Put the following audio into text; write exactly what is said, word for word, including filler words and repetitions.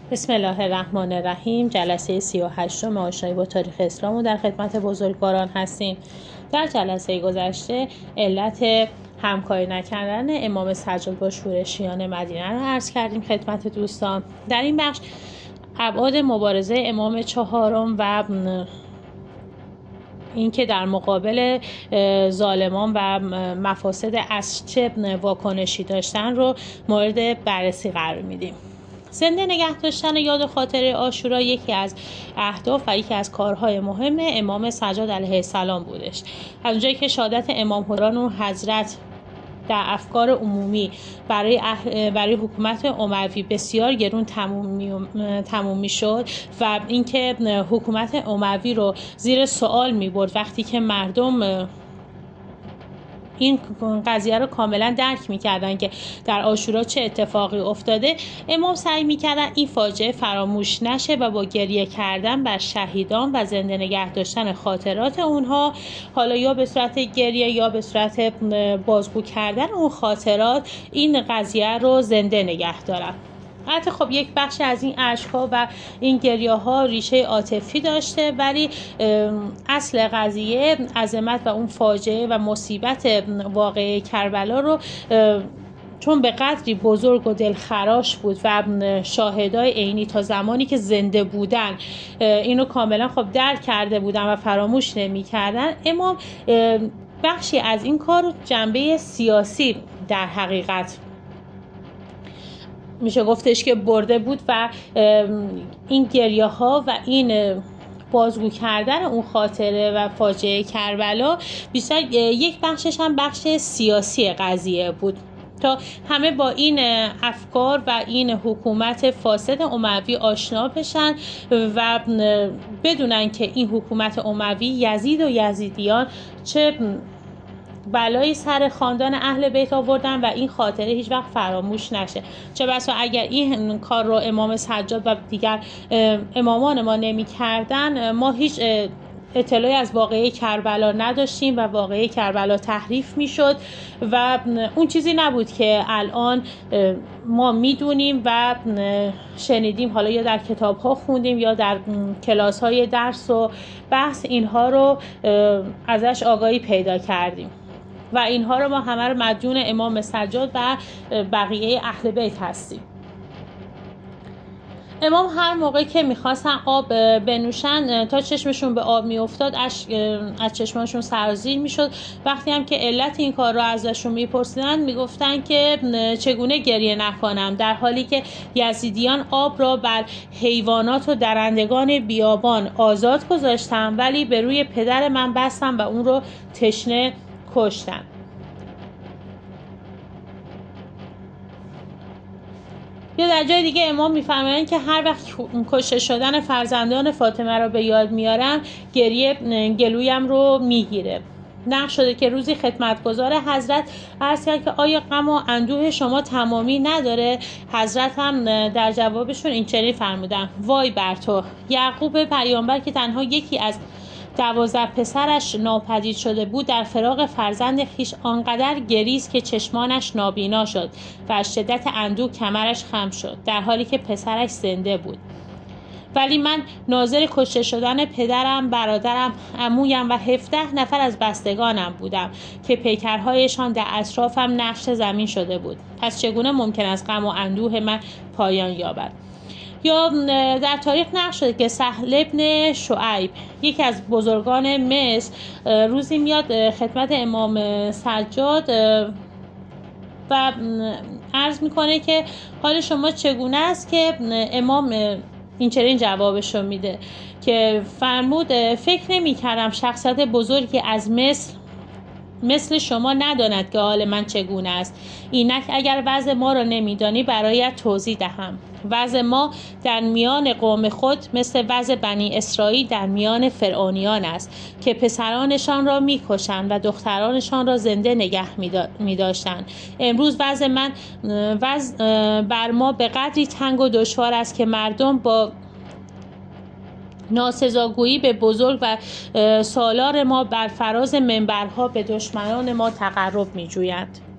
بسم الله الرحمن الرحیم. جلسه سی و هشتم آشنایی با تاریخ اسلام و در خدمت بزرگواران هستیم. در جلسه گذشته علت همکاری نکردن امام سجاد با شورشیان مدینه رو عرض کردیم خدمت دوستان. در این بخش ابعاد مبارزه امام چهارم و اینکه در مقابل ظالمان و مفاسد از چه واکنشی داشتن رو مورد بررسی قرار میدیم. زنده نگه داشتن یاد خاطره عاشورا یکی از اهداف و یکی از کارهای مهم امام سجاد علیه السلام بودش. از اونجایی که شهادت امام حران و حضرت در افکار عمومی برای اهل برای حکومت اموی بسیار گرون تموم می شد و اینکه حکومت اموی رو زیر سوال می برد وقتی که مردم این قضیه رو کاملا درک میکردن که در عاشورا چه اتفاقی افتاده، امام سعی میکردن این فاجعه فراموش نشه و با گریه کردن بر شهیدان و زنده نگه داشتن خاطرات اونها، حالا یا به صورت گریه یا به صورت بازگو کردن اون خاطرات، این قضیه رو زنده نگه دارن. البته خب یک بخش از این اشک‌ها و این گریه‌ها ریشه عاطفی داشته، ولی اصل قضیه عظمت و اون فاجعه و مصیبت واقعه کربلا رو چون به قدری بزرگ و دلخراش بود و شاهدای عینی تا زمانی که زنده بودن اینو کاملا خب درک کرده بودن و فراموش نمی‌کردن، امام بخشی از این کار رو جنبه سیاسی در حقیقت میشه گفتش که برده بود و این گریه ها و این بازگو کردن اون خاطره و فاجعه کربلا بیشتر یک بخشش هم بخش سیاسی قضیه بود تا همه با این افکار و این حکومت فاسد اموی آشنا بشن و بدونن که این حکومت اموی، یزید و یزیدیان چه بلایی سر خاندان اهل بیت آوردن و این خاطره هیچ وقت فراموش نشه. چه بسا اگر این کار رو امام سجاد و دیگر امامان ما نمی کردن، ما هیچ اطلاعی از واقعه کربلا نداشتیم و واقعه کربلا تحریف می شد و اون چیزی نبود که الان ما میدونیم و شنیدیم، حالا یا در کتاب ها خوندیم یا در کلاس های درس و بحث اینها رو ازش آگاهی پیدا کردیم و اینها رو ما همه رو مدیون امام سجاد و بقیه اهل بیت هستیم. امام هر موقع که میخواستن آب بنوشن تا چشمشون به آب میافتاد از چشمشون سرازیر میشد. وقتی هم که علت این کار رو ازشون میپرسیدن میگفتن که چگونه گریه نکنم، در حالی که یزیدیان آب را بر حیوانات و درندگان بیابان آزاد گذاشتن ولی به روی پدر من بستن و اون رو تشنه کشتن. یا در جای دیگه امام میفرمایند که هر وقت کشته شدن فرزندان فاطمه رو به یاد میارم گریه گلویم رو میگیره. نقل شده که روزی خدمتگزار حضرت عرض کرد که آیا غم و اندوه شما تمامی نداره؟ حضرت هم در جوابشون این چنین فرمودن: وای بر تو، یعقوب پیامبر که تنها یکی از دوازده پسرش ناپدید شده بود در فراق فرزند خویش آنقدر گریست که چشمانش نابینا شد و از شدت اندوه کمرش خم شد، در حالی که پسرش زنده بود. ولی من ناظر کشته شدن پدرم، برادرم، عمویم و هفده نفر از بستگانم بودم که پیکرهایشان در اطرافم نقش زمین شده بود. پس چگونه ممکن است غم و اندوه من پایان یابد؟ یا در تاریخ نقل شده که سهل ابن شعیب، یکی از بزرگان مصر، روزی میاد خدمت امام سجاد و عرض میکنه که حال شما چگونه است، که امام این چنین جوابشو میده که فرمود فکر نمی کردم شخصیت بزرگی از مصر مثل شما نداند که حال من چگونه است. اینک اگر وضع ما را نمیدانی برایت توضیح دهم. وضع ما در میان قوم خود مثل وضع بنی اسرائیل در میان فرعونیان است که پسرانشان را میکشند و دخترانشان را زنده نگه میداشتند. امروز وضع من وضع بر ما به قدری تنگ و دشوار است که مردم با ناسزاگویی به بزرگ و سالار ما بر فراز منبرها به دشمنان ما تقرب می جویند.